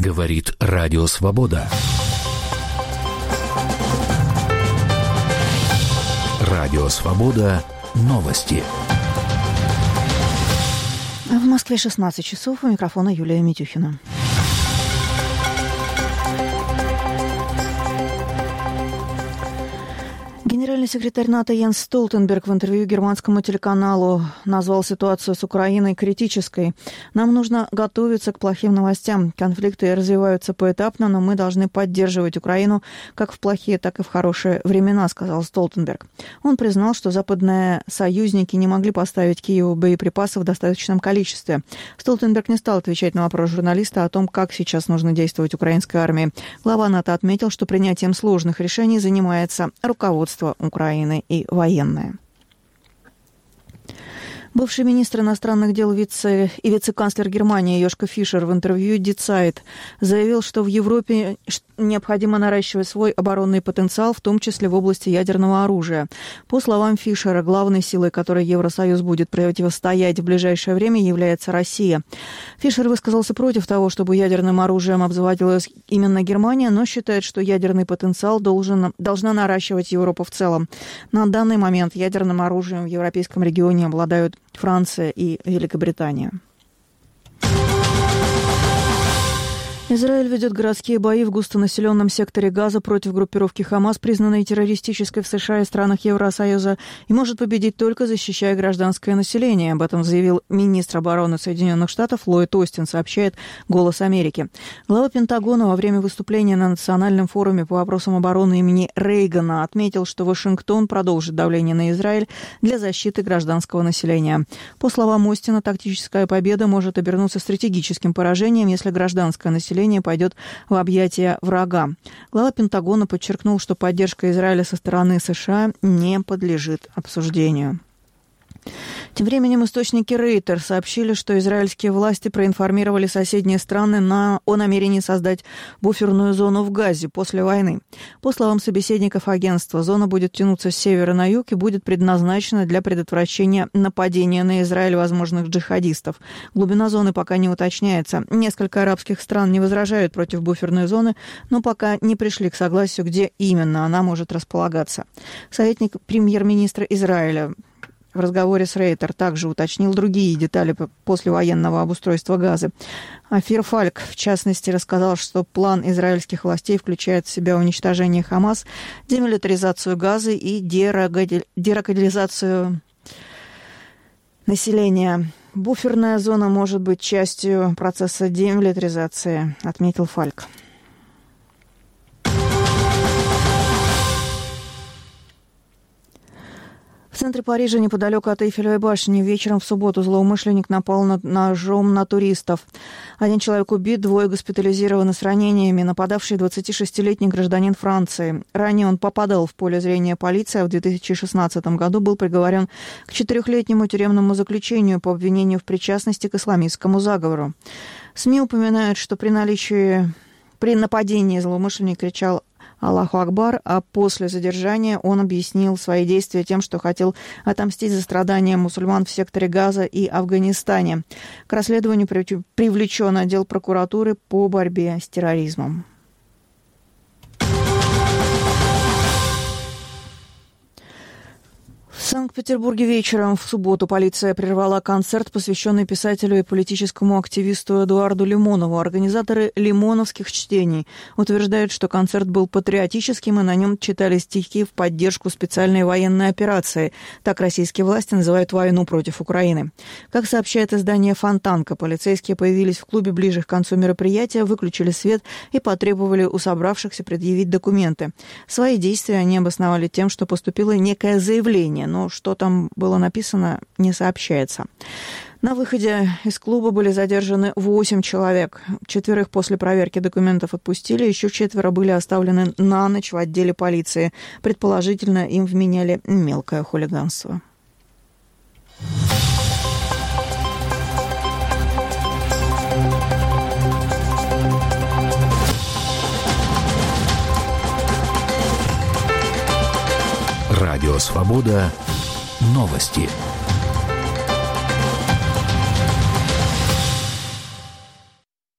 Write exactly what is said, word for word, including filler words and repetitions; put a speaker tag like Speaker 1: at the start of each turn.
Speaker 1: Говорит Радио Свобода. Радио Свобода. Новости.
Speaker 2: В Москве шестнадцать часов. У микрофона Юлия Митюхина. Генеральный секретарь НАТО Йенс Столтенберг в интервью германскому телеканалу назвал ситуацию с Украиной критической. «Нам нужно готовиться к плохим новостям. Конфликты развиваются поэтапно, но мы должны поддерживать Украину как в плохие, так и в хорошие времена», — сказал Столтенберг. Он признал, что западные союзники не могли поставить Киеву боеприпасы в достаточном количестве. Столтенберг не стал отвечать на вопрос журналиста о том, как сейчас нужно действовать украинской армии. Глава НАТО отметил, что принятием сложных решений занимается руководство Украины и военное. Бывший министр иностранных дел вице и вице-канцлер Германии Йошка Фишер в интервью Die Zeit заявил, что в Европе необходимо наращивать свой оборонный потенциал, в том числе в области ядерного оружия. По словам Фишера, главной силой, которой Евросоюз будет противостоять в ближайшее время, является Россия. Фишер высказался против того, чтобы ядерным оружием обзаводилась именно Германия, но считает, что ядерный потенциал должен, должна наращивать Европа в целом. На данный момент ядерным оружием в европейском регионе обладают Франция и Великобритания. Израиль ведет городские бои в густонаселенном секторе Газа против группировки Хамас, признанной террористической в США и странах Евросоюза, и может победить только защищая гражданское население. Об этом заявил министр обороны Соединенных Штатов Ллойд Остин, сообщает «Голос Америки». Глава Пентагона во время выступления на Национальном форуме по вопросам обороны имени Рейгана отметил, что Вашингтон продолжит давление на Израиль для защиты гражданского населения. По словам Остина, тактическая победа может обернуться стратегическим поражением, если гражданское население пойдет в объятия врага. Глава Пентагона подчеркнул, что поддержка Израиля со стороны США не подлежит обсуждению. Тем временем источники Рейтер сообщили, что израильские власти проинформировали соседние страны на, о намерении создать буферную зону в Газе после войны. По словам собеседников агентства, зона будет тянуться с севера на юг и будет предназначена для предотвращения нападения на Израиль возможных джихадистов. Глубина зоны пока не уточняется. Несколько арабских стран не возражают против буферной зоны, но пока не пришли к согласию, где именно она может располагаться. Советник премьер-министра Израиля в разговоре с Рейтер также уточнил другие детали послевоенного обустройства Газы. Офир Фальк, в частности, рассказал, что план израильских властей включает в себя уничтожение Хамас, демилитаризацию Газы и деракализацию населения. Буферная зона может быть частью процесса демилитаризации, отметил Фальк. В центре Парижа, неподалеку от Эйфелевой башни, вечером в субботу злоумышленник напал на, ножом на туристов. Один человек убит, двое госпитализированы с ранениями. Нападавший двадцатишестилетний гражданин Франции. Ранее он попадал в поле зрения полиции, а в две тысячи шестнадцатом году был приговорен к четырехлетнему тюремному заключению по обвинению в причастности к исламистскому заговору. СМИ упоминают, что при наличии, при нападении злоумышленник кричал «Аллаху Акбар», а после задержания он объяснил свои действия тем, что хотел отомстить за страдания мусульман в секторе Газа и Афганистане. К расследованию привлечен отдел прокуратуры по борьбе с терроризмом. В Санкт-Петербурге вечером в субботу полиция прервала концерт, посвященный писателю и политическому активисту Эдуарду Лимонову. Организаторы лимоновских чтений утверждают, что концерт был патриотическим, и на нем читали стихи в поддержку специальной военной операции. Так российские власти называют войну против Украины. Как сообщает издание «Фонтанка», полицейские появились в клубе ближе к концу мероприятия, выключили свет и потребовали у собравшихся предъявить документы. Свои действия они обосновали тем, что поступило некое заявление, но что там было написано, не сообщается. На выходе из клуба были задержаны восемь человек. Четверых после проверки документов отпустили, еще четверо были оставлены на ночь в отделе полиции. Предположительно, им вменяли мелкое хулиганство.
Speaker 1: Радио Свобода. Новости.